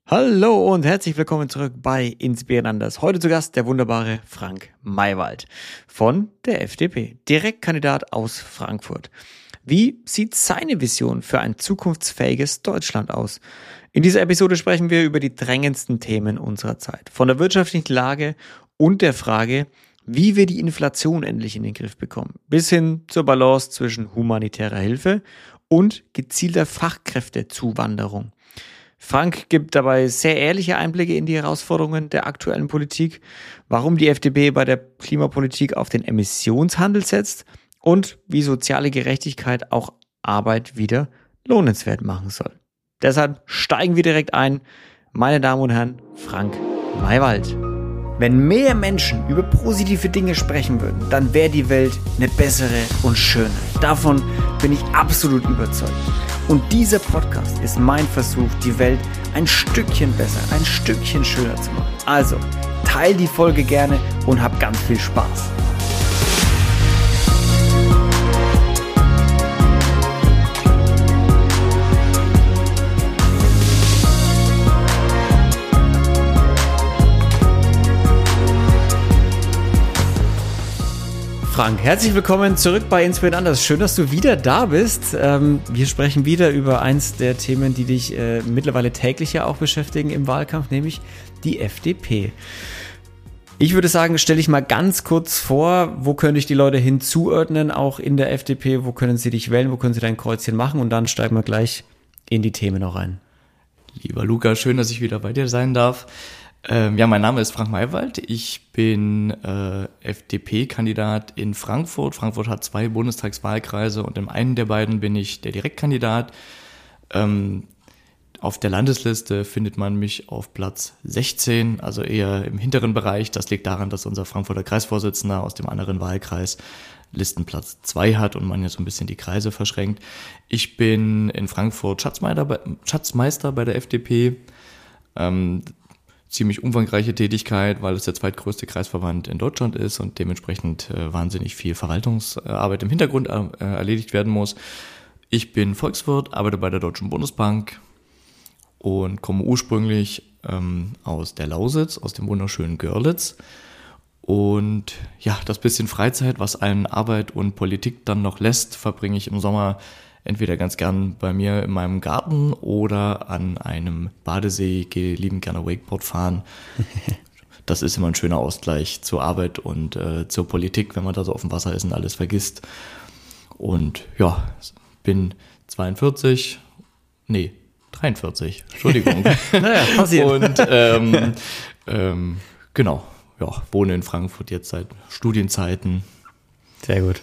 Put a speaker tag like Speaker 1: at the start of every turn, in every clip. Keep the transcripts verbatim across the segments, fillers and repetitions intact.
Speaker 1: Hallo und herzlich willkommen zurück bei Inspirieren anders. Heute zu Gast der wunderbare Frank Maywald von der F D P, Direktkandidat aus Frankfurt. Wie sieht seine Vision für ein zukunftsfähiges Deutschland aus? In dieser Episode sprechen wir über die drängendsten Themen unserer Zeit. Von der wirtschaftlichen Lage und der Frage, wie wir die Inflation endlich in den Griff bekommen, bis hin zur Balance zwischen humanitärer Hilfe und gezielter Fachkräftezuwanderung. Frank gibt dabei sehr ehrliche Einblicke in die Herausforderungen der aktuellen Politik, warum die F D P bei der Klimapolitik auf den Emissionshandel setzt und wie soziale Gerechtigkeit auch Arbeit wieder lohnenswert machen soll. Deshalb steigen wir direkt ein. Meine Damen und Herren, Frank Maywald. Wenn mehr Menschen über positive Dinge sprechen würden, dann wäre die Welt eine bessere und schönere. Davon bin ich absolut überzeugt. Und dieser Podcast ist mein Versuch, die Welt ein Stückchen besser, ein Stückchen schöner zu machen. Also, teil die Folge gerne und hab ganz viel Spaß. Frank, herzlich willkommen zurück bei Inspirieren anders. Schön, dass du wieder da bist. Ähm, wir sprechen wieder über eins der Themen, die dich äh, mittlerweile täglich ja auch beschäftigen im Wahlkampf, nämlich die F D P. Ich würde sagen, stell dich mal ganz kurz vor, wo könnte ich die Leute hinzuordnen, auch in der F D P, wo können sie dich wählen, wo können sie dein Kreuzchen machen und dann steigen wir gleich in die Themen noch rein.
Speaker 2: Lieber Luca, schön, dass ich wieder bei dir sein darf. Ähm, ja, mein Name ist Frank Maywald. Ich bin äh, F D P-Kandidat in Frankfurt. Frankfurt hat zwei Bundestagswahlkreise und in einem der beiden bin ich der Direktkandidat. Ähm, auf der Landesliste findet man mich auf Platz sechzehn, also eher im hinteren Bereich. Das liegt daran, dass unser Frankfurter Kreisvorsitzender aus dem anderen Wahlkreis Listenplatz zwei hat und man jetzt so ein bisschen die Kreise verschränkt. Ich bin in Frankfurt Schatzmeister bei, Schatzmeister bei der F D P. Ähm, ziemlich umfangreiche Tätigkeit, weil es der zweitgrößte Kreisverband in Deutschland ist und dementsprechend äh, wahnsinnig viel Verwaltungsarbeit im Hintergrund äh, erledigt werden muss. Ich bin Volkswirt, arbeite bei der Deutschen Bundesbank und komme ursprünglich ähm, aus der Lausitz, aus dem wunderschönen Görlitz. Und ja, das bisschen Freizeit, was einen Arbeit und Politik dann noch lässt, verbringe ich im Sommer entweder ganz gern bei mir in meinem Garten oder an einem Badesee, gehe liebend gerne Wakeboard fahren. Das ist immer ein schöner Ausgleich zur Arbeit und äh, zur Politik, wenn man da so auf dem Wasser ist und alles vergisst. Und ja, bin zweiundvierzig, nee, dreiundvierzig, Entschuldigung.
Speaker 1: Naja, passiert.
Speaker 2: Und ähm, ähm, genau, ja, wohne in Frankfurt jetzt seit Studienzeiten.
Speaker 1: Sehr gut.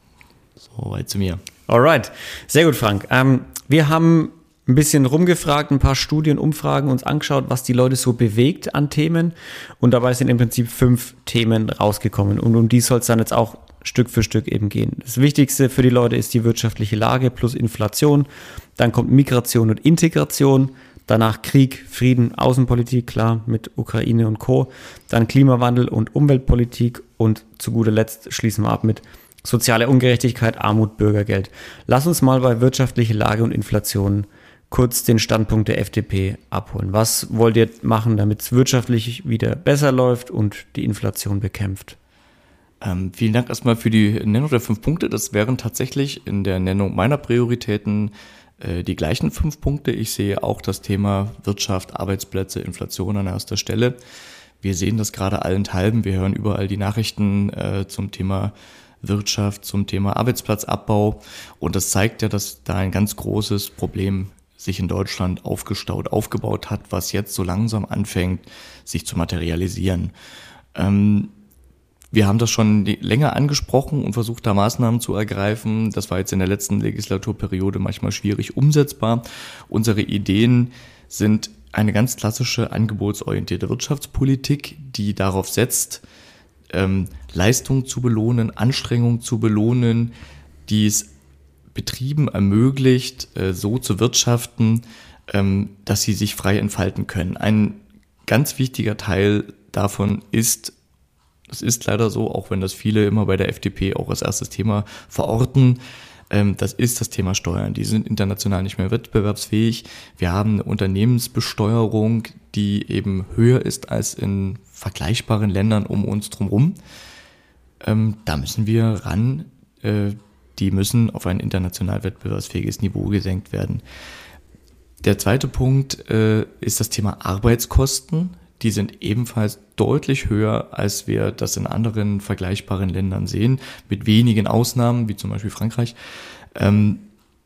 Speaker 2: Soweit zu mir.
Speaker 1: Alright, sehr gut, Frank. Ähm, wir haben ein bisschen rumgefragt, ein paar Studien, Umfragen uns angeschaut, was die Leute so bewegt an Themen. Und dabei sind im Prinzip fünf Themen rausgekommen. Und um die soll es dann jetzt auch Stück für Stück eben gehen. Das Wichtigste für die Leute ist die wirtschaftliche Lage plus Inflation. Dann kommt Migration und Integration. Danach Krieg, Frieden, Außenpolitik, klar, mit Ukraine und Co. Dann Klimawandel und Umweltpolitik. Und zu guter Letzt schließen wir ab mit soziale Ungerechtigkeit, Armut, Bürgergeld. Lass uns mal bei wirtschaftlicher Lage und Inflation kurz den Standpunkt der F D P abholen. Was wollt ihr machen, damit es wirtschaftlich wieder besser läuft und die Inflation bekämpft?
Speaker 2: Ähm, vielen Dank erstmal für die Nennung der fünf Punkte. Das wären tatsächlich in der Nennung meiner Prioritäten äh, die gleichen fünf Punkte. Ich sehe auch das Thema Wirtschaft, Arbeitsplätze, Inflation an erster Stelle. Wir sehen das gerade allenthalben. Wir hören überall die Nachrichten äh, zum Thema Wirtschaft, zum Thema Arbeitsplatzabbau. Und das zeigt ja, dass da ein ganz großes Problem sich in Deutschland aufgestaut, aufgebaut hat, was jetzt so langsam anfängt, sich zu materialisieren. Ähm, wir haben das schon länger angesprochen und versucht, da Maßnahmen zu ergreifen. Das war jetzt in der letzten Legislaturperiode manchmal schwierig umsetzbar. Unsere Ideen sind eine ganz klassische angebotsorientierte Wirtschaftspolitik, die darauf setzt, Ähm, Leistung zu belohnen, Anstrengung zu belohnen, die es Betrieben ermöglicht, äh, so zu wirtschaften, ähm, dass sie sich frei entfalten können. Ein ganz wichtiger Teil davon ist, das ist leider so, auch wenn das viele immer bei der F D P auch als erstes Thema verorten, Ähm, das ist das Thema Steuern. Die sind international nicht mehr wettbewerbsfähig. Wir haben eine Unternehmensbesteuerung, die eben höher ist als in vergleichbaren Ländern um uns drumherum. Ähm, da müssen wir ran. Äh, die müssen auf ein international wettbewerbsfähiges Niveau gesenkt werden. Der zweite Punkt äh, ist das Thema Arbeitskosten. Die sind ebenfalls deutlich höher, als wir das in anderen vergleichbaren Ländern sehen, mit wenigen Ausnahmen, wie zum Beispiel Frankreich. Ähm,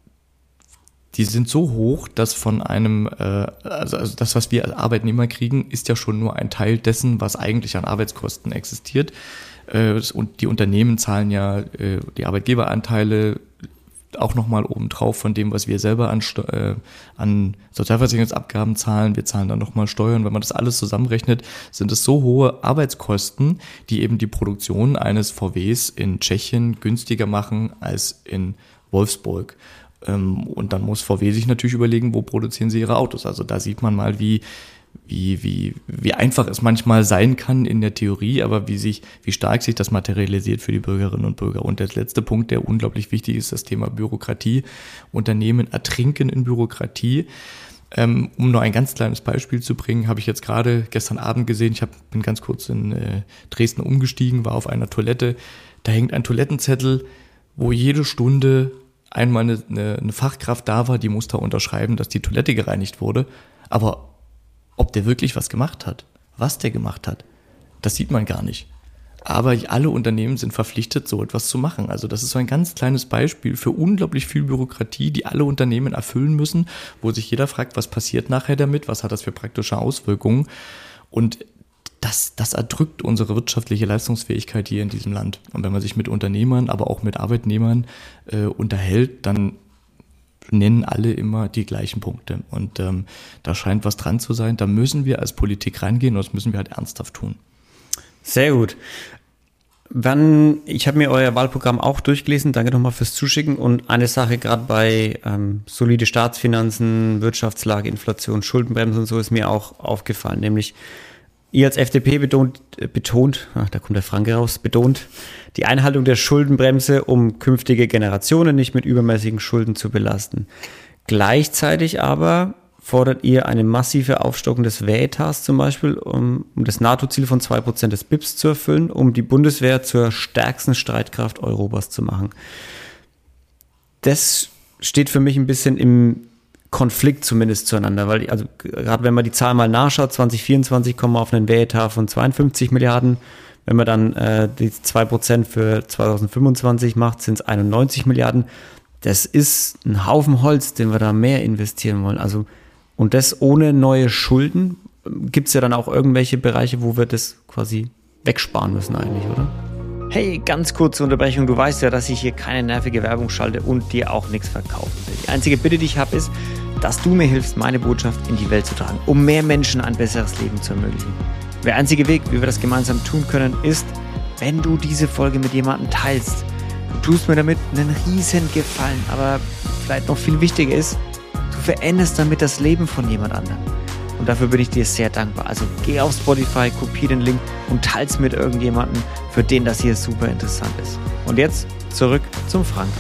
Speaker 2: die sind so hoch, dass von einem, äh, also, also das, was wir als Arbeitnehmer kriegen, ist ja schon nur ein Teil dessen, was eigentlich an Arbeitskosten existiert. Äh, und die Unternehmen zahlen ja äh, die Arbeitgeberanteile auch nochmal obendrauf von dem, was wir selber an, äh, an Sozialversicherungsabgaben zahlen. Wir zahlen dann nochmal Steuern. Wenn man das alles zusammenrechnet, sind es so hohe Arbeitskosten, die eben die Produktion eines V Ws in Tschechien günstiger machen als in Wolfsburg. Ähm, und dann muss V W sich natürlich überlegen, wo produzieren sie ihre Autos. Also da sieht man mal, wie Wie, wie, wie einfach es manchmal sein kann in der Theorie, aber wie sich, wie stark sich das materialisiert für die Bürgerinnen und Bürger. Und der letzte Punkt, der unglaublich wichtig ist, das Thema Bürokratie. Unternehmen ertrinken in Bürokratie. Ähm, um nur ein ganz kleines Beispiel zu bringen, habe ich jetzt gerade gestern Abend gesehen, ich hab, bin ganz kurz in äh, Dresden umgestiegen, war auf einer Toilette, da hängt ein Toilettenzettel, wo jede Stunde einmal eine, eine, eine Fachkraft da war, die muss da unterschreiben, dass die Toilette gereinigt wurde. Aber ob der wirklich was gemacht hat, was der gemacht hat, das sieht man gar nicht. Aber alle Unternehmen sind verpflichtet, so etwas zu machen. Also das ist so ein ganz kleines Beispiel für unglaublich viel Bürokratie, die alle Unternehmen erfüllen müssen, wo sich jeder fragt, was passiert nachher damit, was hat das für praktische Auswirkungen. Und das, das erdrückt unsere wirtschaftliche Leistungsfähigkeit hier in diesem Land. Und wenn man sich mit Unternehmern, aber auch mit Arbeitnehmern äh, unterhält, dann nennen alle immer die gleichen Punkte. Und ähm, da scheint was dran zu sein. Da müssen wir als Politik rangehen und das müssen wir halt ernsthaft tun.
Speaker 1: Sehr gut. Wann, ich habe mir euer Wahlprogramm auch durchgelesen, danke nochmal fürs Zuschicken. Und eine Sache gerade bei ähm, solide Staatsfinanzen, Wirtschaftslage, Inflation, Schuldenbremse und so ist mir auch aufgefallen, nämlich ihr als F D P betont, betont, ach, da kommt der Franke raus, betont die Einhaltung der Schuldenbremse, um künftige Generationen nicht mit übermäßigen Schulden zu belasten. Gleichzeitig aber fordert ihr eine massive Aufstockung des Wehr-Etats zum Beispiel, um, um das NATO-Ziel von zwei Prozent des B I P S zu erfüllen, um die Bundeswehr zur stärksten Streitkraft Europas zu machen. Das steht für mich ein bisschen im Konflikt zumindest zueinander, weil also gerade wenn man die Zahl mal nachschaut, zwanzig vierundzwanzig kommen wir auf einen Wehretat von zweiundfünfzig Milliarden, wenn man dann äh, die zwei Prozent für zwanzig fünfundzwanzig macht, sind es einundneunzig Milliarden. Das ist ein Haufen Holz, den wir da mehr investieren wollen. Also und das ohne neue Schulden. Gibt es ja dann auch irgendwelche Bereiche, wo wir das quasi wegsparen müssen eigentlich, oder? Hey, ganz kurze Unterbrechung. Du weißt ja, dass ich hier keine nervige Werbung schalte und dir auch nichts verkaufen will. Die einzige Bitte, die ich habe, ist, dass du mir hilfst, meine Botschaft in die Welt zu tragen, um mehr Menschen ein besseres Leben zu ermöglichen. Der einzige Weg, wie wir das gemeinsam tun können, ist, wenn du diese Folge mit jemandem teilst. Du tust mir damit einen riesen Gefallen, aber vielleicht noch viel wichtiger ist, du veränderst damit das Leben von jemand anderem. Und dafür bin ich dir sehr dankbar. Also geh auf Spotify, kopier den Link und teils mit irgendjemandem, für den das hier super interessant ist. Und jetzt zurück zum Frank.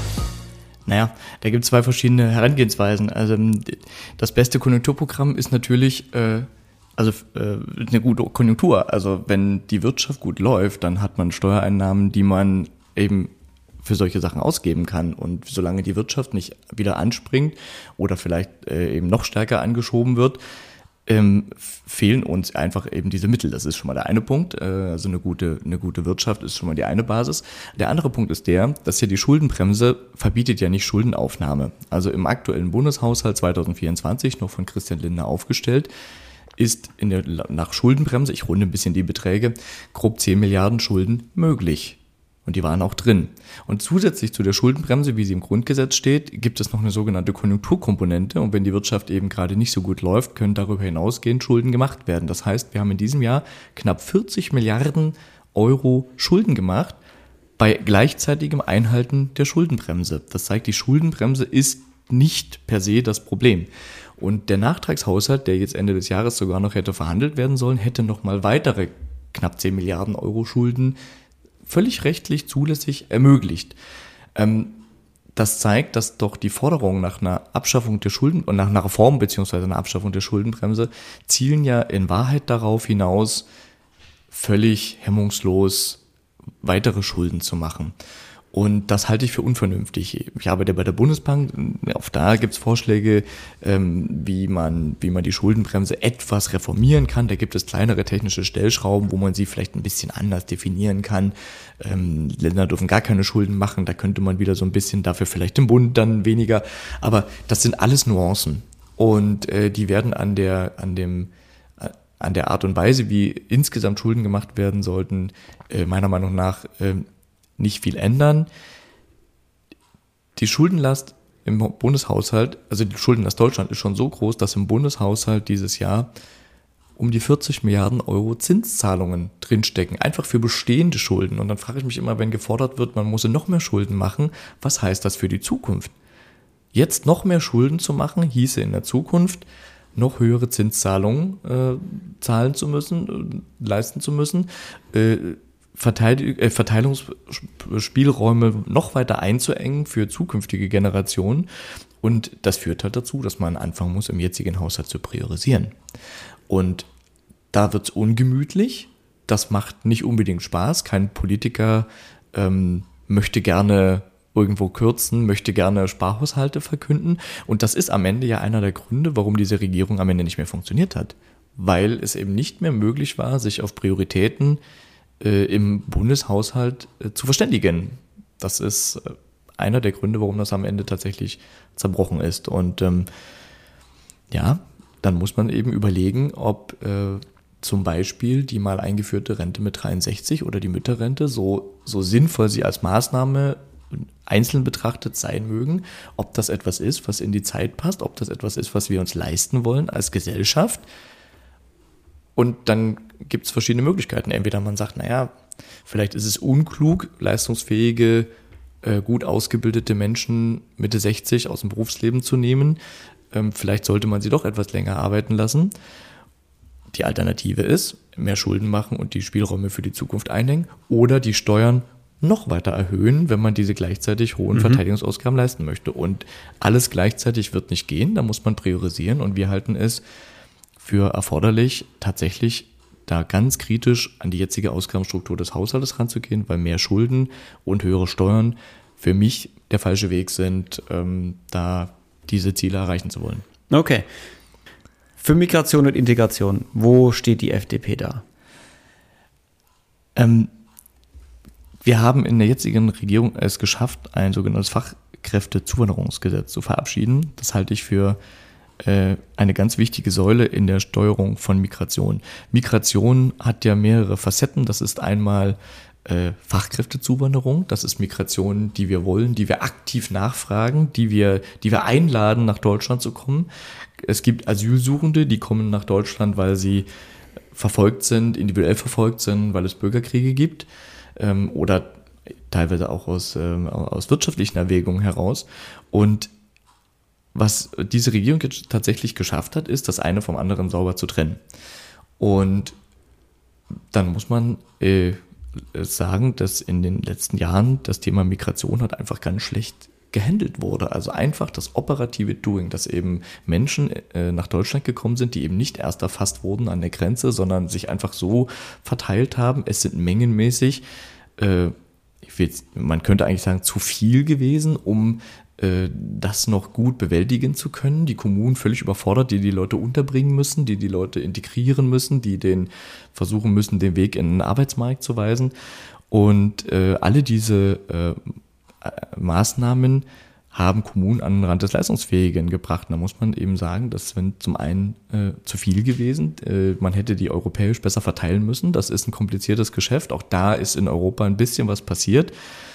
Speaker 2: Naja, da gibt es zwei verschiedene Herangehensweisen. Also das beste Konjunkturprogramm ist natürlich äh, also äh, eine gute Konjunktur. Also wenn die Wirtschaft gut läuft, dann hat man Steuereinnahmen, die man eben für solche Sachen ausgeben kann. Und solange die Wirtschaft nicht wieder anspringt oder vielleicht äh, eben noch stärker angeschoben wird, ähm, fehlen uns einfach eben diese Mittel. Das ist schon mal der eine Punkt. Äh, also eine gute, eine gute Wirtschaft ist schon mal die eine Basis. Der andere Punkt ist der, dass hier die Schuldenbremse verbietet ja nicht Schuldenaufnahme. Also im aktuellen Bundeshaushalt zwanzig vierundzwanzig, noch von Christian Lindner aufgestellt, ist in der, nach Schuldenbremse, ich runde ein bisschen die Beträge, grob zehn Milliarden Schulden möglich. Und die waren auch drin. Und zusätzlich zu der Schuldenbremse, wie sie im Grundgesetz steht, gibt es noch eine sogenannte Konjunkturkomponente. Und wenn die Wirtschaft eben gerade nicht so gut läuft, können darüber hinausgehend Schulden gemacht werden. Das heißt, wir haben in diesem Jahr knapp vierzig Milliarden Euro Schulden gemacht bei gleichzeitigem Einhalten der Schuldenbremse. Das zeigt, die Schuldenbremse ist nicht per se das Problem. Und der Nachtragshaushalt, der jetzt Ende des Jahres sogar noch hätte verhandelt werden sollen, hätte nochmal weitere knapp zehn Milliarden Euro Schulden völlig rechtlich zulässig ermöglicht. Ähm, das zeigt, dass doch die Forderungen nach einer Abschaffung der Schulden und nach einer Reform beziehungsweise einer Abschaffung der Schuldenbremse zielen ja in Wahrheit darauf hinaus, völlig hemmungslos weitere Schulden zu machen. Und das halte ich für unvernünftig. Ich arbeite bei der Bundesbank, auch da gibt es Vorschläge, ähm, wie man, wie man die Schuldenbremse etwas reformieren kann. Da gibt es kleinere technische Stellschrauben, wo man sie vielleicht ein bisschen anders definieren kann. Ähm, Länder dürfen gar keine Schulden machen, da könnte man wieder so ein bisschen, dafür vielleicht im Bund dann weniger. Aber das sind alles Nuancen. Und äh, die werden an der, an dem, äh, an der Art und Weise, wie insgesamt Schulden gemacht werden sollten, äh, meiner Meinung nach äh, nicht viel ändern. Die Schuldenlast im Bundeshaushalt, also die Schuldenlast Deutschland ist schon so groß, dass im Bundeshaushalt dieses Jahr um die vierzig Milliarden Euro Zinszahlungen drinstecken, einfach für bestehende Schulden. Und dann frage ich mich immer, wenn gefordert wird, man muss noch mehr Schulden machen, was heißt das für die Zukunft? Jetzt noch mehr Schulden zu machen, hieße in der Zukunft noch höhere Zinszahlungen äh, zahlen zu müssen, äh, leisten zu müssen, äh, Verteilungsspielräume noch weiter einzuengen für zukünftige Generationen. Und das führt halt dazu, dass man anfangen muss, im jetzigen Haushalt zu priorisieren. Und da wird es ungemütlich. Das macht nicht unbedingt Spaß. Kein Politiker ähm, möchte gerne irgendwo kürzen, möchte gerne Sparhaushalte verkünden. Und das ist am Ende ja einer der Gründe, warum diese Regierung am Ende nicht mehr funktioniert hat. Weil es eben nicht mehr möglich war, sich auf Prioritäten im Bundeshaushalt äh, zu verständigen. Das ist äh, einer der Gründe, warum das am Ende tatsächlich zerbrochen ist. Und ähm, ja, dann muss man eben überlegen, ob äh, zum Beispiel die mal eingeführte Rente mit dreiundsechzig oder die Mütterrente, so, so sinnvoll sie als Maßnahme einzeln betrachtet sein mögen, ob das etwas ist, was in die Zeit passt, ob das etwas ist, was wir uns leisten wollen als Gesellschaft. Und dann gibt es verschiedene Möglichkeiten. Entweder man sagt, naja, vielleicht ist es unklug, leistungsfähige, äh, gut ausgebildete Menschen Mitte sechzig aus dem Berufsleben zu nehmen. Ähm, vielleicht sollte man sie doch etwas länger arbeiten lassen. Die Alternative ist, mehr Schulden machen und die Spielräume für die Zukunft einhängen oder die Steuern noch weiter erhöhen, wenn man diese gleichzeitig hohen mhm. Verteidigungsausgaben leisten möchte. Und alles gleichzeitig wird nicht gehen, da muss man priorisieren und wir halten es für erforderlich, tatsächlich da ganz kritisch an die jetzige Ausgabenstruktur des Haushaltes ranzugehen, weil mehr Schulden und höhere Steuern für mich der falsche Weg sind, ähm, da diese Ziele erreichen zu wollen.
Speaker 1: Okay. Für Migration und Integration, wo steht die F D P da?
Speaker 2: Ähm, wir haben in der jetzigen Regierung es geschafft, ein sogenanntes Fachkräftezuwanderungsgesetz zu verabschieden. Das halte ich für eine ganz wichtige Säule in der Steuerung von Migration. Migration hat ja mehrere Facetten. Das ist einmal äh, Fachkräftezuwanderung. Das ist Migration, die wir wollen, die wir aktiv nachfragen, die wir, die wir einladen, nach Deutschland zu kommen. Es gibt Asylsuchende, die kommen nach Deutschland, weil sie verfolgt sind, individuell verfolgt sind, weil es Bürgerkriege gibt ähm, oder teilweise auch aus, ähm, aus wirtschaftlichen Erwägungen heraus. Und was diese Regierung tatsächlich geschafft hat, ist, das eine vom anderen sauber zu trennen. Und dann muss man äh, sagen, dass in den letzten Jahren das Thema Migration hat einfach ganz schlecht gehandelt wurde. Also einfach das operative Doing, dass eben Menschen äh, nach Deutschland gekommen sind, die eben nicht erst erfasst wurden an der Grenze, sondern sich einfach so verteilt haben. Es sind mengenmäßig, äh, ich will, man könnte eigentlich sagen, zu viel gewesen, um das noch gut bewältigen zu können. Die Kommunen völlig überfordert, die die Leute unterbringen müssen, die die Leute integrieren müssen, die den versuchen müssen, den Weg in den Arbeitsmarkt zu weisen. Und äh, alle diese äh, Maßnahmen haben Kommunen an den Rand des Leistungsfähigen gebracht. Da muss man eben sagen, das sind zum einen äh, zu viel gewesen. Äh, man hätte die europäisch besser verteilen müssen. Das ist ein kompliziertes Geschäft. Auch da ist in Europa ein bisschen was passiert.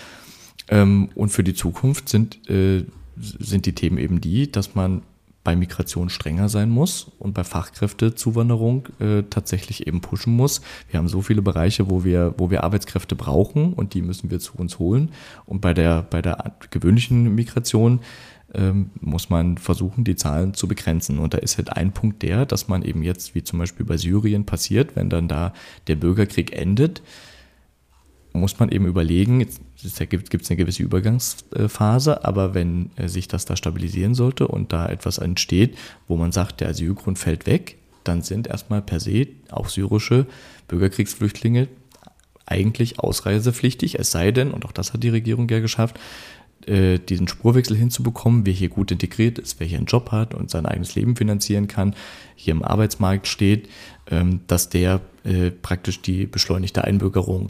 Speaker 2: Ähm, und für die Zukunft sind, äh, sind die Themen eben die, dass man bei Migration strenger sein muss und bei Fachkräftezuwanderung äh, tatsächlich eben pushen muss. Wir haben so viele Bereiche, wo wir, wo wir Arbeitskräfte brauchen und die müssen wir zu uns holen. Und bei der, bei der gewöhnlichen Migration ähm, muss man versuchen, die Zahlen zu begrenzen. Und da ist halt ein Punkt der, dass man eben jetzt, wie zum Beispiel bei Syrien passiert, wenn dann da der Bürgerkrieg endet, muss man eben überlegen, jetzt gibt es eine gewisse Übergangsphase, aber wenn sich das da stabilisieren sollte und da etwas entsteht, wo man sagt, der Asylgrund fällt weg, dann sind erstmal per se auch syrische Bürgerkriegsflüchtlinge eigentlich ausreisepflichtig, es sei denn, und auch das hat die Regierung ja geschafft, diesen Spurwechsel hinzubekommen, wer hier gut integriert ist, wer hier einen Job hat und sein eigenes Leben finanzieren kann, hier im Arbeitsmarkt steht, dass der praktisch die beschleunigte Einbürgerung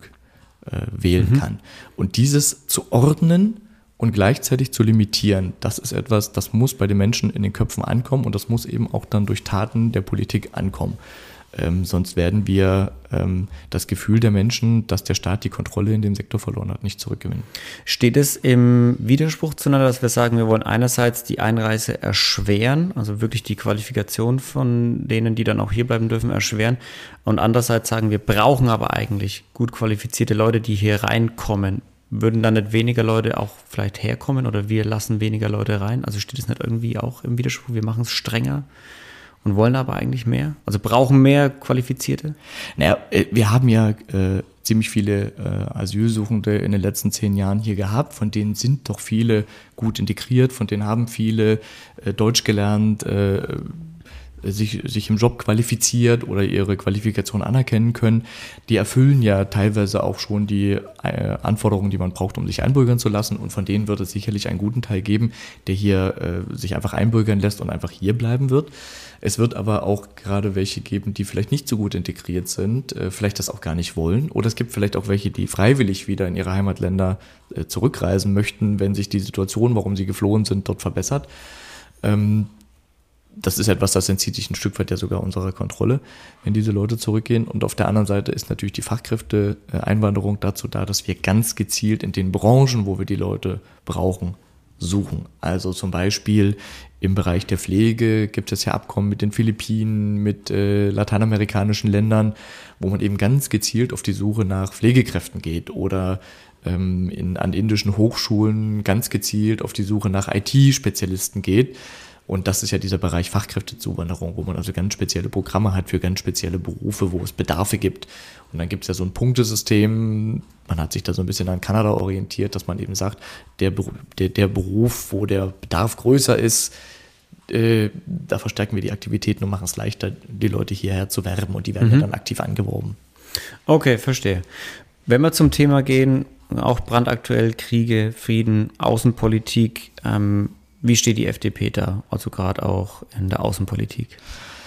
Speaker 2: wählen mhm. kann. Und dieses zu ordnen und gleichzeitig zu limitieren, das ist etwas, das muss bei den Menschen in den Köpfen ankommen und das muss eben auch dann durch Taten der Politik ankommen. Ähm, sonst werden wir ähm, das Gefühl der Menschen, dass der Staat die Kontrolle in dem Sektor verloren hat, nicht zurückgewinnen.
Speaker 1: Steht es im Widerspruch zueinander, dass wir sagen, wir wollen einerseits die Einreise erschweren, also wirklich die Qualifikation von denen, die dann auch hier bleiben dürfen, erschweren, und andererseits sagen, wir brauchen aber eigentlich gut qualifizierte Leute, die hier reinkommen. Würden dann nicht weniger Leute auch vielleicht herkommen oder wir lassen weniger Leute rein? Also steht es nicht irgendwie auch im Widerspruch, wir machen es strenger und wollen aber eigentlich mehr? Also brauchen mehr Qualifizierte?
Speaker 2: Naja, wir haben ja äh, ziemlich viele äh, Asylsuchende in den letzten zehn Jahren hier gehabt. Von denen sind doch viele gut integriert, von denen haben viele äh, Deutsch gelernt, äh, sich, sich im Job qualifiziert oder ihre Qualifikation anerkennen können. Die erfüllen ja teilweise auch schon die äh, Anforderungen, die man braucht, um sich einbürgern zu lassen. Und von denen wird es sicherlich einen guten Teil geben, der hier äh, sich einfach einbürgern lässt und einfach hier bleiben wird. Es wird aber auch gerade welche geben, die vielleicht nicht so gut integriert sind, äh, vielleicht das auch gar nicht wollen. Oder es gibt vielleicht auch welche, die freiwillig wieder in ihre Heimatländer äh, zurückreisen möchten, wenn sich die Situation, warum sie geflohen sind, dort verbessert. Ähm, Das ist etwas, das entzieht sich ein Stück weit ja sogar unserer Kontrolle, wenn diese Leute zurückgehen. Und auf der anderen Seite ist natürlich die Fachkräfteeinwanderung dazu da, dass wir ganz gezielt in den Branchen, wo wir die Leute brauchen, suchen. Also zum Beispiel im Bereich der Pflege gibt es ja Abkommen mit den Philippinen, mit äh, lateinamerikanischen Ländern, wo man eben ganz gezielt auf die Suche nach Pflegekräften geht oder ähm, in, an indischen Hochschulen ganz gezielt auf die Suche nach I T-Spezialisten geht. Und das ist ja dieser Bereich Fachkräftezuwanderung, wo man also ganz spezielle Programme hat für ganz spezielle Berufe, wo es Bedarfe gibt. Und dann gibt es ja so ein Punktesystem, man hat sich da so ein bisschen an Kanada orientiert, dass man eben sagt, der, der, der Beruf, wo der Bedarf größer ist, äh, da verstärken wir die Aktivitäten und machen es leichter, die Leute hierher zu werben und die werden mhm. ja dann aktiv angeworben.
Speaker 1: Okay, verstehe. Wenn wir zum Thema gehen, auch brandaktuell Kriege, Frieden, Außenpolitik, ähm, wie steht die F D P da, also gerade auch in der Außenpolitik?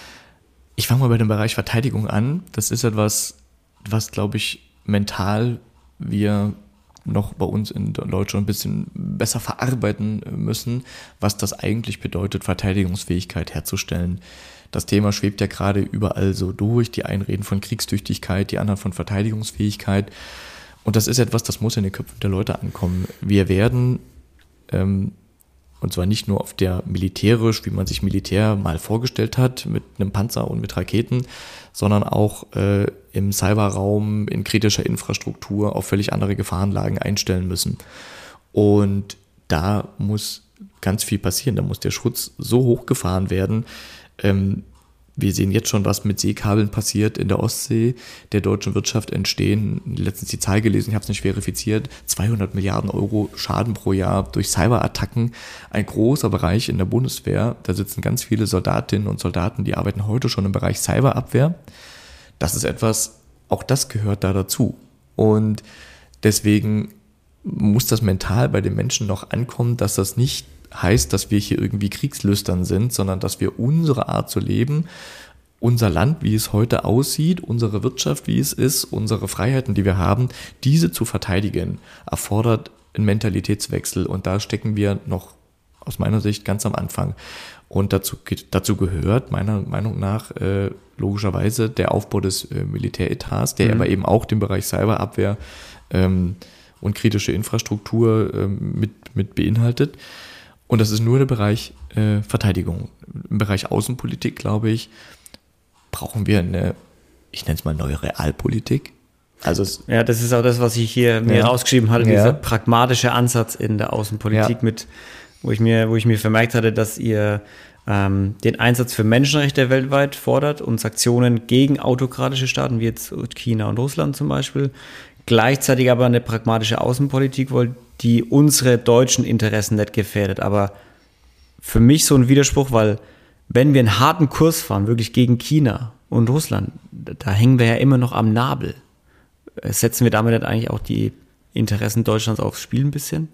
Speaker 2: Ich fange mal bei dem Bereich Verteidigung an. Das ist etwas, was, glaube ich, mental wir noch bei uns in Deutschland ein bisschen besser verarbeiten müssen, was das eigentlich bedeutet, Verteidigungsfähigkeit herzustellen. Das Thema schwebt ja gerade überall so durch, die einen reden von Kriegstüchtigkeit, die anderen von Verteidigungsfähigkeit. Und das ist etwas, das muss in den Köpfen der Leute ankommen. Wir werden ähm, Und zwar nicht nur auf der militärisch, wie man sich Militär mal vorgestellt hat, mit einem Panzer und mit Raketen, sondern auch äh, im Cyberraum, in kritischer Infrastruktur auf völlig andere Gefahrenlagen einstellen müssen. Und da muss ganz viel passieren. Da muss der Schutz so hochgefahren werden. Ähm, wir sehen jetzt schon, was mit Seekabeln passiert in der Ostsee, der deutschen Wirtschaft entstehen. Letztens die Zahl gelesen, ich habe es nicht verifiziert, zweihundert Milliarden Euro Schaden pro Jahr durch Cyberattacken. Ein großer Bereich in der Bundeswehr, da sitzen ganz viele Soldatinnen und Soldaten, die arbeiten heute schon im Bereich Cyberabwehr. Das ist etwas, auch das gehört da dazu. Und deswegen muss das mental bei den Menschen noch ankommen, dass das nicht heißt, dass wir hier irgendwie kriegslüstern sind, sondern dass wir unsere Art zu leben, unser Land, wie es heute aussieht, unsere Wirtschaft, wie es ist, unsere Freiheiten, die wir haben, diese zu verteidigen, erfordert einen Mentalitätswechsel. Und da stecken wir noch aus meiner Sicht ganz am Anfang. Und dazu, dazu gehört meiner Meinung nach äh, logischerweise der Aufbau des äh, Militäretats, der mhm. aber eben auch den Bereich Cyberabwehr ähm, und kritische Infrastruktur ähm, mit, mit beinhaltet. Und das ist nur der Bereich äh, Verteidigung. Im Bereich Außenpolitik, glaube ich, brauchen wir eine, ich nenne es mal neue Realpolitik. Also es,
Speaker 1: ja, das ist auch das, was ich hier mir
Speaker 2: ja.
Speaker 1: rausgeschrieben hatte,
Speaker 2: ja.
Speaker 1: dieser pragmatische Ansatz in der Außenpolitik, ja. mit, wo ich mir, wo ich mir vermerkt hatte, dass ihr ähm, den Einsatz für Menschenrechte weltweit fordert und Sanktionen gegen autokratische Staaten, wie jetzt China und Russland zum Beispiel, gleichzeitig aber eine pragmatische Außenpolitik wollt, die unsere deutschen Interessen nicht gefährdet. Aber für mich so ein Widerspruch, weil wenn wir einen harten Kurs fahren, wirklich gegen China und Russland, da hängen wir ja immer noch am Nabel. Setzen wir damit eigentlich auch die Interessen Deutschlands aufs Spiel ein bisschen?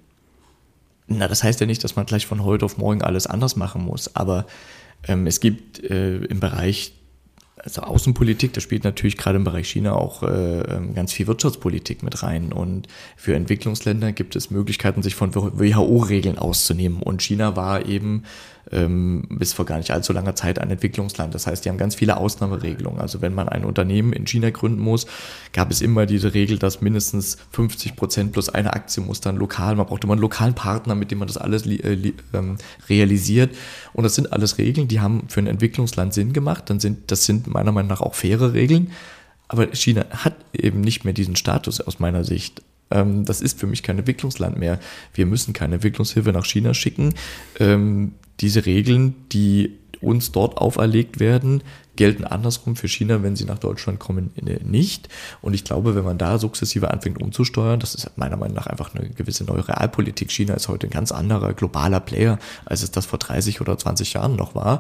Speaker 2: Na, das heißt ja nicht, dass man gleich von heute auf morgen alles anders machen muss, aber ähm, es gibt äh, im Bereich also Außenpolitik, da spielt natürlich gerade im Bereich China auch äh, ganz viel Wirtschaftspolitik mit rein. Und für Entwicklungsländer gibt es Möglichkeiten, sich von W H O-Regeln auszunehmen. Und China war eben ähm, bis vor gar nicht allzu langer Zeit ein Entwicklungsland. Das heißt, die haben ganz viele Ausnahmeregelungen. Also wenn man ein Unternehmen in China gründen muss, gab es immer diese Regel, dass mindestens fünfzig Prozent plus eine Aktie muss dann lokal. Man braucht immer einen lokalen Partner, mit dem man das alles li- äh, ähm, realisiert. Und das sind alles Regeln, die haben für ein Entwicklungsland Sinn gemacht. Dann sind, das sind meiner Meinung nach auch faire Regeln. Aber China hat eben nicht mehr diesen Status aus meiner Sicht. Ähm, das ist für mich kein Entwicklungsland mehr. Wir müssen keine Entwicklungshilfe nach China schicken. Ähm, diese Regeln, die uns dort auferlegt werden, gelten andersrum für China, wenn sie nach Deutschland kommen, nicht. Und ich glaube, wenn man da sukzessive anfängt umzusteuern, das ist meiner Meinung nach einfach eine gewisse neue Realpolitik. China ist heute ein ganz anderer globaler Player, als es das vor dreißig oder zwanzig Jahren noch war.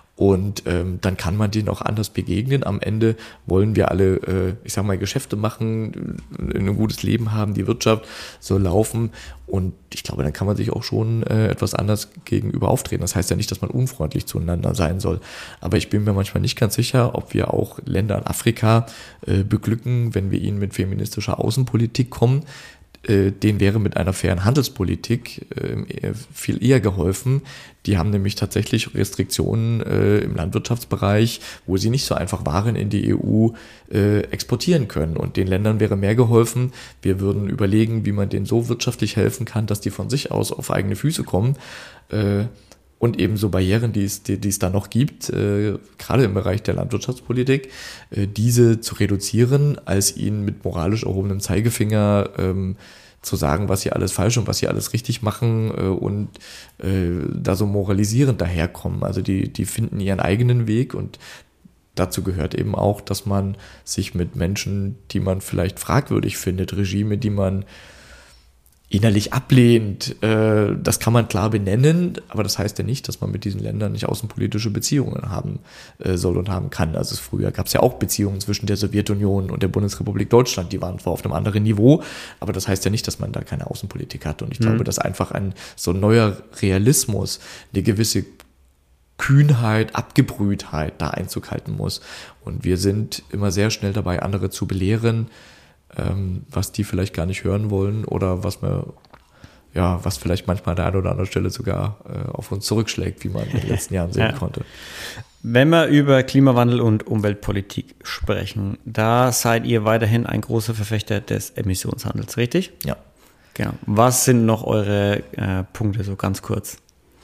Speaker 2: Und ähm, dann kann man denen auch anders begegnen. Am Ende wollen wir alle, äh, ich sag mal, Geschäfte machen, ein gutes Leben haben, die Wirtschaft soll laufen. Und ich glaube, dann kann man sich auch schon äh, etwas anders gegenüber auftreten. Das heißt ja nicht, dass man unfreundlich zueinander sein soll. Aber ich bin mir manchmal nicht ganz sicher, ob wir auch Länder in Afrika äh, beglücken, wenn wir ihnen mit feministischer Außenpolitik kommen. Denen wäre mit einer fairen Handelspolitik äh, viel eher geholfen. Die haben nämlich tatsächlich Restriktionen äh, im Landwirtschaftsbereich, wo sie nicht so einfach Waren in die E U äh, exportieren können. Und den Ländern wäre mehr geholfen. Wir würden überlegen, wie man denen so wirtschaftlich helfen kann, dass die von sich aus auf eigene Füße kommen. Äh, Und eben so Barrieren, die es, die, die es da noch gibt, äh, gerade im Bereich der Landwirtschaftspolitik, äh, diese zu reduzieren, als ihnen mit moralisch erhobenem Zeigefinger ähm, zu sagen, was sie alles falsch und was sie alles richtig machen äh, und äh, da so moralisierend daherkommen. Also die, die finden ihren eigenen Weg und dazu gehört eben auch, dass man sich mit Menschen, die man vielleicht fragwürdig findet, Regime, die man innerlich ablehnt, äh, das kann man klar benennen, aber das heißt ja nicht, dass man mit diesen Ländern nicht außenpolitische Beziehungen haben äh, soll und haben kann. Also früher gab es ja auch Beziehungen zwischen der Sowjetunion und der Bundesrepublik Deutschland, die waren zwar auf einem anderen Niveau, aber das heißt ja nicht, dass man da keine Außenpolitik hat. Und ich mhm. glaube, dass einfach ein so ein neuer Realismus, eine gewisse Kühnheit, Abgebrühtheit da Einzug halten muss. Und wir sind immer sehr schnell dabei, andere zu belehren, was die vielleicht gar nicht hören wollen oder was mir, ja, was vielleicht manchmal an der einen oder anderen Stelle sogar äh, auf uns zurückschlägt, wie man in den letzten Jahren sehen ja. konnte.
Speaker 1: Wenn wir über Klimawandel und Umweltpolitik sprechen, da seid ihr weiterhin ein großer Verfechter des Emissionshandels, richtig?
Speaker 2: Ja.
Speaker 1: Genau. Was sind noch eure äh, Punkte, so ganz kurz?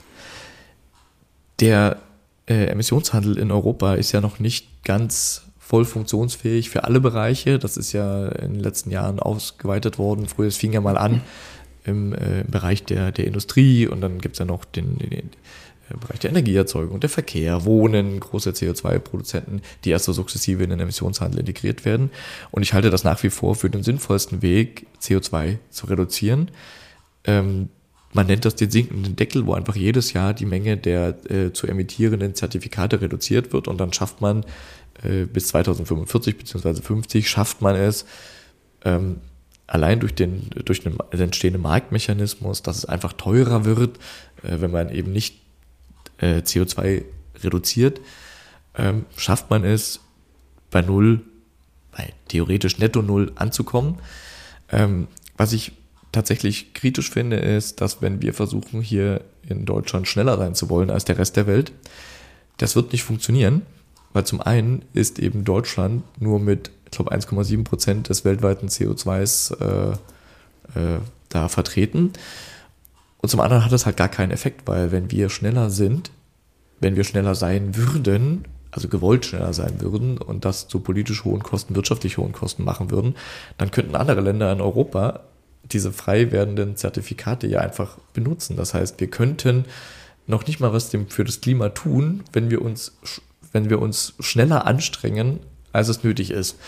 Speaker 2: Der äh, Emissionshandel in Europa ist ja noch nicht ganz voll funktionsfähig für alle Bereiche. Das ist ja in den letzten Jahren ausgeweitet worden. Früher, es fing ja mal an im, äh, im Bereich der, der Industrie und dann gibt es ja noch den, den, den Bereich der Energieerzeugung, der Verkehr, Wohnen, große C O zwei Produzenten, die erst so sukzessive in den Emissionshandel integriert werden. Und ich halte das nach wie vor für den sinnvollsten Weg, C O zwei zu reduzieren. Ähm, man nennt das den sinkenden Deckel, wo einfach jedes Jahr die Menge der äh, zu emittierenden Zertifikate reduziert wird und dann schafft man bis zweitausendfünfundvierzig bzw. fünfzig schafft man es, ähm, allein durch den, durch den entstehenden Marktmechanismus, dass es einfach teurer wird, äh, wenn man eben nicht äh, C O zwei reduziert, ähm, schafft man es, bei Null, bei theoretisch Netto Null anzukommen. Ähm, was ich tatsächlich kritisch finde, ist, dass wenn wir versuchen, hier in Deutschland schneller sein zu wollen als der Rest der Welt, das wird nicht funktionieren. Weil zum einen ist eben Deutschland nur mit, ich glaube, eins Komma sieben Prozent des weltweiten C O zwei äh, äh, da vertreten. Und zum anderen hat das halt gar keinen Effekt, weil wenn wir schneller sind, wenn wir schneller sein würden, also gewollt schneller sein würden und das zu politisch hohen Kosten, wirtschaftlich hohen Kosten machen würden, dann könnten andere Länder in Europa diese frei werdenden Zertifikate ja einfach benutzen. Das heißt, wir könnten noch nicht mal was für das Klima tun, wenn wir uns wenn wir uns schneller anstrengen, als es nötig ist.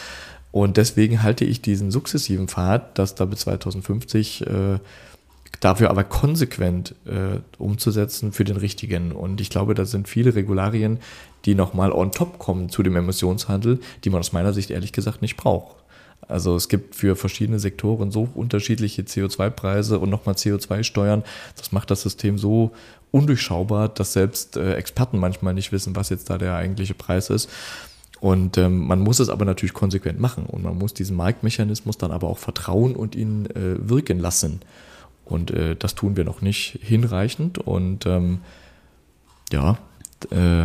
Speaker 2: Und deswegen halte ich diesen sukzessiven Pfad, dass da bis zweitausendfünfzig äh, dafür aber konsequent äh, umzusetzen für den richtigen. Und ich glaube, da sind viele Regularien, die nochmal on top kommen zu dem Emissionshandel, die man aus meiner Sicht ehrlich gesagt nicht braucht. Also es gibt für verschiedene Sektoren so unterschiedliche C O zwei Preise und nochmal C O zwei Steuern. Das macht das System so undurchschaubar, dass selbst äh, Experten manchmal nicht wissen, was jetzt da der eigentliche Preis ist. Und ähm, man muss es aber natürlich konsequent machen. Und man muss diesen Marktmechanismus dann aber auch vertrauen und ihn äh, wirken lassen. Und äh, das tun wir noch nicht hinreichend. Und ähm, ja, äh,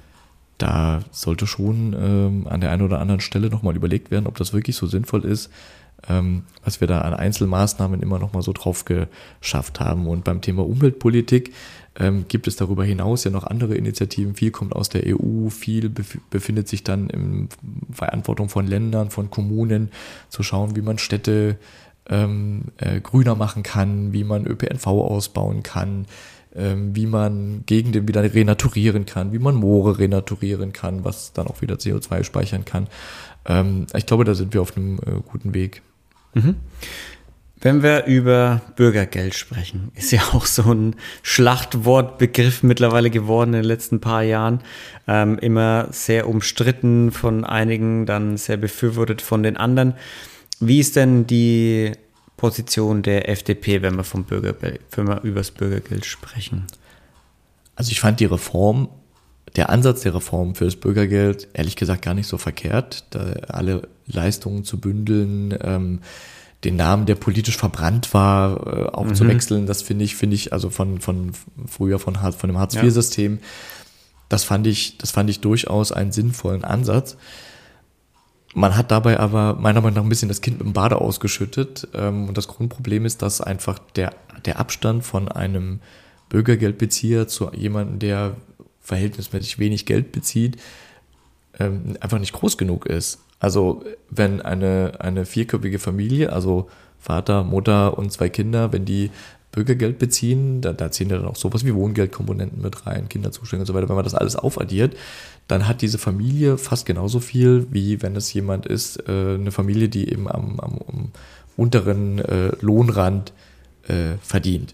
Speaker 2: da sollte schon ähm, an der einen oder anderen Stelle nochmal überlegt werden, ob das wirklich so sinnvoll ist, ähm, was wir da an Einzelmaßnahmen immer nochmal so drauf geschafft haben. Und beim Thema Umweltpolitik ähm, gibt es darüber hinaus ja noch andere Initiativen. Viel kommt aus der E U, viel bef- befindet sich dann in Verantwortung von Ländern, von Kommunen, zu schauen, wie man Städte ähm, äh, grüner machen kann, wie man Ö P N V ausbauen kann, wie man Gegenden wieder renaturieren kann, wie man Moore renaturieren kann, was dann auch wieder C O zwei speichern kann. Ähm, ich glaube, da sind wir auf einem äh, guten Weg.
Speaker 1: Mhm. Wenn wir über Bürgergeld sprechen, ist ja auch so ein Schlachtwortbegriff mittlerweile geworden in den letzten paar Jahren. Ähm, immer sehr umstritten von einigen, dann sehr befürwortet von den anderen. Wie ist denn die Position der F D P, wenn wir vom Bürgergeld, wenn wir über das Bürgergeld sprechen?
Speaker 2: Also ich fand die Reform, der Ansatz der Reform für das Bürgergeld ehrlich gesagt gar nicht so verkehrt, da alle Leistungen zu bündeln, ähm, den Namen, der politisch verbrannt war, äh, auch mhm. zu wechseln. Das finde ich, finde ich, also von von früher von von dem Hartz vier System, ja. das fand ich, das fand ich durchaus einen sinnvollen Ansatz. Man hat dabei aber meiner Meinung nach ein bisschen das Kind mit dem Bade ausgeschüttet. Und das Grundproblem ist, dass einfach der, der Abstand von einem Bürgergeldbezieher zu jemandem, der verhältnismäßig wenig Geld bezieht, einfach nicht groß genug ist. Also wenn eine, eine vierköpfige Familie, also Vater, Mutter und zwei Kinder, wenn die Bürgergeld beziehen, da, da ziehen ja dann auch sowas wie Wohngeldkomponenten mit rein, Kinderzuschläge und so weiter. Wenn man das alles aufaddiert, dann hat diese Familie fast genauso viel, wie wenn es jemand ist, äh, eine Familie, die eben am, am, am unteren äh, Lohnrand äh, verdient.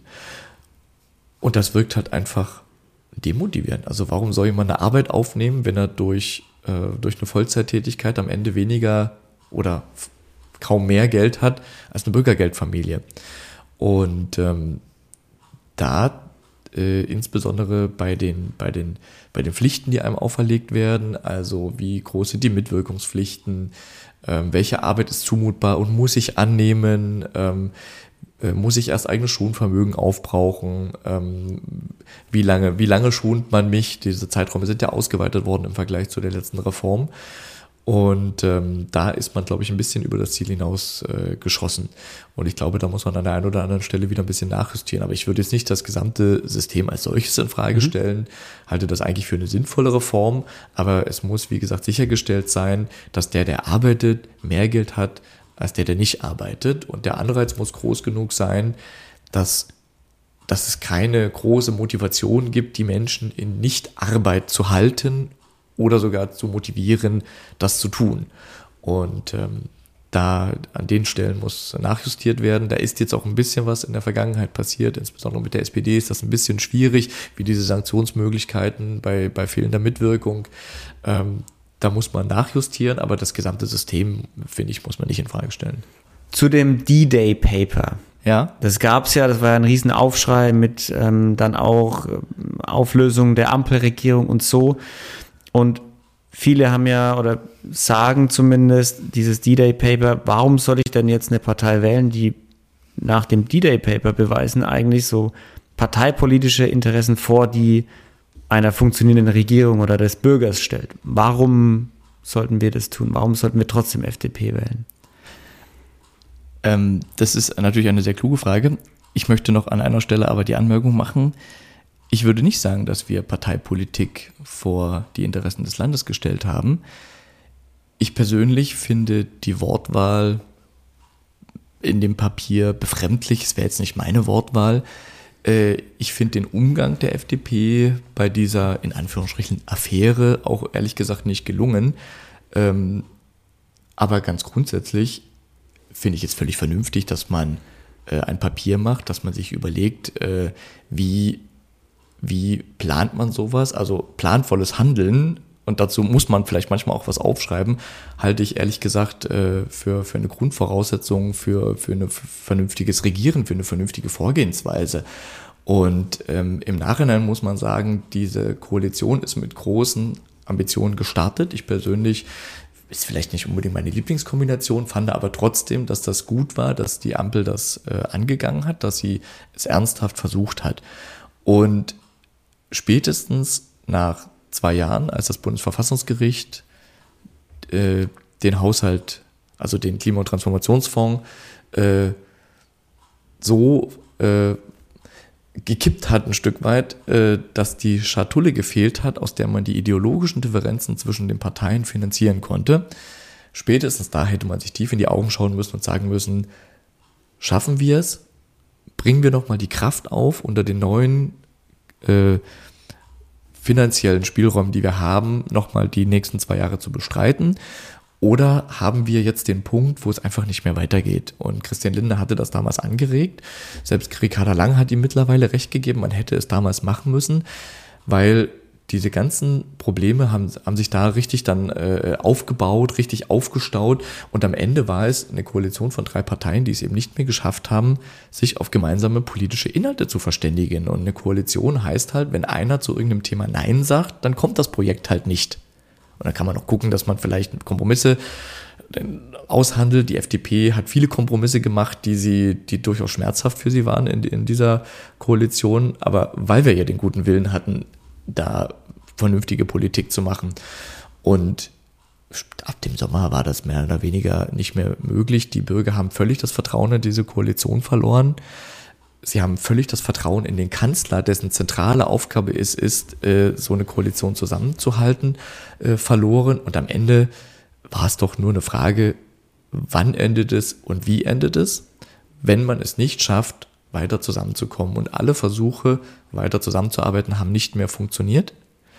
Speaker 2: Und das wirkt halt einfach demotivierend. Also warum soll jemand eine Arbeit aufnehmen, wenn er durch, äh, durch eine Vollzeittätigkeit am Ende weniger oder f- kaum mehr Geld hat als eine Bürgergeldfamilie? Und ähm, da äh, insbesondere bei den, bei, den, bei den Pflichten, die einem auferlegt werden, also wie groß sind die Mitwirkungspflichten, ähm, welche Arbeit ist zumutbar und muss ich annehmen, ähm, äh, muss ich erst eigenes Schonvermögen aufbrauchen, ähm, wie lange, wie lange schont man mich, diese Zeiträume sind ja ausgeweitet worden im Vergleich zu der letzten Reform. Und ähm, da ist man, glaube ich, ein bisschen über das Ziel hinaus äh, geschossen. Und ich glaube, da muss man an der einen oder anderen Stelle wieder ein bisschen nachjustieren. Aber ich würde jetzt nicht das gesamte System als solches in Frage mhm. stellen, halte das eigentlich für eine sinnvolle Reform. Aber es muss, wie gesagt, sichergestellt sein, dass der, der arbeitet, mehr Geld hat, als der, der nicht arbeitet. Und der Anreiz muss groß genug sein, dass, dass es keine große Motivation gibt, die Menschen in Nichtarbeit zu halten oder sogar zu motivieren, das zu tun. Und ähm, da an den Stellen muss nachjustiert werden. Da ist jetzt auch ein bisschen was in der Vergangenheit passiert, insbesondere mit der S P D ist das ein bisschen schwierig, wie diese Sanktionsmöglichkeiten bei, bei fehlender Mitwirkung. Ähm, da muss man nachjustieren, aber das gesamte System, finde ich, muss man nicht in Frage stellen.
Speaker 1: Zu dem D-Day-Paper.
Speaker 2: Ja.
Speaker 1: Das gab's ja, das war ein Riesenaufschrei mit ähm, dann auch äh, Auflösung der Ampelregierung und so. Und viele haben ja oder sagen zumindest dieses D-Day-Paper, warum soll ich denn jetzt eine Partei wählen, die nach dem D-Day-Paper beweisen eigentlich so parteipolitische Interessen vor, die einer funktionierenden Regierung oder des Bürgers stellt. Warum sollten wir das tun? Warum sollten wir trotzdem F D P wählen?
Speaker 2: Ähm, das ist natürlich eine sehr kluge Frage. Ich möchte noch an einer Stelle aber die Anmerkung machen, ich würde nicht sagen, dass wir Parteipolitik vor die Interessen des Landes gestellt haben. Ich persönlich finde die Wortwahl in dem Papier befremdlich. Es wäre jetzt nicht meine Wortwahl. Ich finde den Umgang der F D P bei dieser, in Anführungsstrichen, Affäre auch ehrlich gesagt nicht gelungen. Aber ganz grundsätzlich finde ich es völlig vernünftig, dass man äh, ein Papier macht, dass man sich überlegt, äh, wie, wie plant man sowas, also planvolles Handeln, und dazu muss man vielleicht manchmal auch was aufschreiben, halte ich ehrlich gesagt äh, für, für eine Grundvoraussetzung für, für ein vernünftiges Regieren, für eine vernünftige Vorgehensweise. Und ähm, im Nachhinein muss man sagen, diese Koalition ist mit großen Ambitionen gestartet. Ich persönlich ist vielleicht nicht unbedingt meine Lieblingskombination, fand aber trotzdem, dass das gut war, dass die Ampel das äh, angegangen hat, dass sie es ernsthaft versucht hat. Und spätestens nach zwei Jahren, als das Bundesverfassungsgericht äh, den Haushalt, also den Klima- und Transformationsfonds, äh, so äh, gekippt hat ein Stück weit, äh, dass die Schatulle gefehlt hat, aus der man die ideologischen Differenzen zwischen den Parteien finanzieren konnte. Spätestens da hätte man sich tief in die Augen schauen müssen und sagen müssen, schaffen wir es? Bringen wir nochmal die Kraft auf, unter den neuen äh, finanziellen Spielräumen, die wir haben, nochmal die nächsten zwei Jahre zu bestreiten? Oder haben wir jetzt den Punkt, wo es einfach nicht mehr weitergeht? Und Christian Lindner hatte das damals angeregt. Selbst Ricarda Lang hat ihm mittlerweile recht gegeben, man hätte es damals machen müssen, weil diese ganzen Probleme haben, haben sich da richtig dann äh, aufgebaut, richtig aufgestaut. Und am Ende war es eine Koalition von drei Parteien, die es eben nicht mehr geschafft haben, sich auf gemeinsame politische Inhalte zu verständigen. Und eine Koalition heißt halt, wenn einer zu irgendeinem Thema Nein sagt, dann kommt das Projekt halt nicht. Und dann kann man noch gucken, dass man vielleicht Kompromisse aushandelt. Die F D P hat viele Kompromisse gemacht, die sie, die durchaus schmerzhaft für sie waren in, in dieser Koalition. Aber weil wir ja den guten Willen hatten, da vernünftige Politik zu machen. Und ab dem Sommer war das mehr oder weniger nicht mehr möglich. Die Bürger haben völlig das Vertrauen in diese Koalition verloren. Sie haben völlig das Vertrauen in den Kanzler, dessen zentrale Aufgabe es ist, so eine Koalition zusammenzuhalten, verloren. Und am Ende war es doch nur eine Frage, wann endet es und wie endet es, wenn man es nicht schafft, weiter zusammenzukommen. Und alle Versuche, weiter zusammenzuarbeiten, haben nicht mehr funktioniert.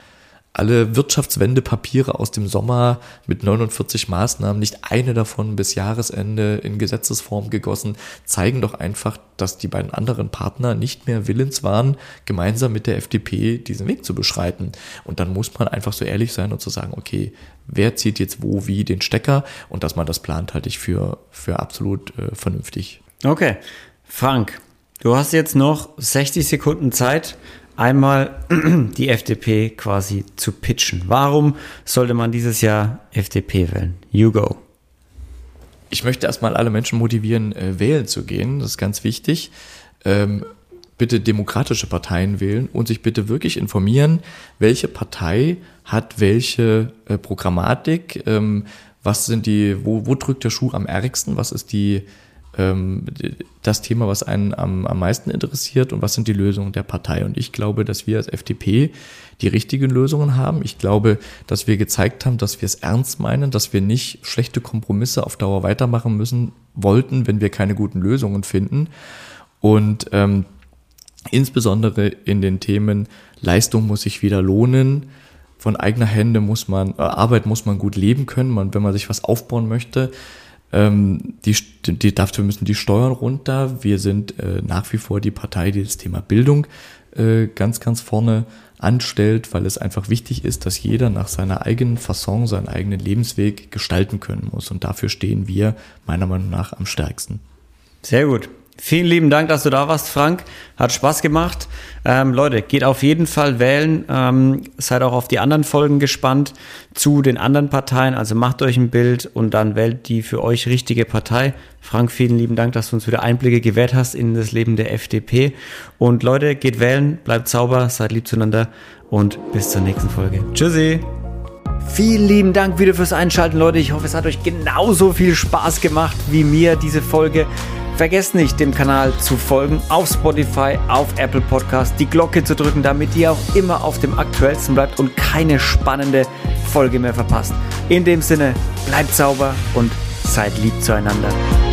Speaker 2: Alle Wirtschaftswendepapiere aus dem Sommer mit neunundvierzig Maßnahmen, nicht eine davon bis Jahresende in Gesetzesform gegossen, zeigen doch einfach, dass die beiden anderen Partner nicht mehr willens waren, gemeinsam mit der F D P diesen Weg zu beschreiten. Und dann muss man einfach so ehrlich sein und zu sagen, okay, wer zieht jetzt wo, wie den Stecker? Und dass man das plant, halte ich für, für absolut äh, vernünftig.
Speaker 1: Okay, Frank, du hast jetzt noch sechzig Sekunden Zeit, einmal die F D P quasi zu pitchen. Warum sollte man dieses Jahr F D P wählen? You go.
Speaker 2: Ich möchte erstmal alle Menschen motivieren, äh, wählen zu gehen. Das ist ganz wichtig. Ähm, bitte demokratische Parteien wählen und sich bitte wirklich informieren, welche Partei hat welche äh, Programmatik, ähm, was sind die, wo, wo drückt der Schuh am ärgsten, was ist die das Thema, was einen am, am meisten interessiert und was sind die Lösungen der Partei. Und ich glaube, dass wir als F D P die richtigen Lösungen haben. Ich glaube, dass wir gezeigt haben, dass wir es ernst meinen, dass wir nicht schlechte Kompromisse auf Dauer weitermachen müssen wollten, wenn wir keine guten Lösungen finden. Und ähm, insbesondere in den Themen Leistung muss sich wieder lohnen, von eigener Hände muss man, äh, Arbeit muss man gut leben können, man, wenn man sich was aufbauen möchte. Die, die, dafür müssen die Steuern runter. Wir sind äh, nach wie vor die Partei, die das Thema Bildung äh, ganz, ganz vorne anstellt, weil es einfach wichtig ist, dass jeder nach seiner eigenen Fasson, seinen eigenen Lebensweg gestalten können muss. Und dafür stehen wir meiner Meinung nach am stärksten.
Speaker 1: Sehr gut. Vielen lieben Dank, dass du da warst, Frank. Hat Spaß gemacht. Ähm, Leute, geht auf jeden Fall wählen. Ähm, seid auch auf die anderen Folgen gespannt zu den anderen Parteien. Also macht euch ein Bild und dann wählt die für euch richtige Partei. Frank, vielen lieben Dank, dass du uns wieder Einblicke gewährt hast in das Leben der F D P. Und Leute, geht wählen, bleibt sauber, seid lieb zueinander und bis zur nächsten Folge. Tschüssi! Vielen lieben Dank wieder fürs Einschalten, Leute. Ich hoffe, es hat euch genauso viel Spaß gemacht wie mir, diese Folge. Vergesst nicht, dem Kanal zu folgen, auf Spotify, auf Apple Podcast, die Glocke zu drücken, damit ihr auch immer auf dem Aktuellsten bleibt und keine spannende Folge mehr verpasst. In dem Sinne, bleibt sauber und seid lieb zueinander.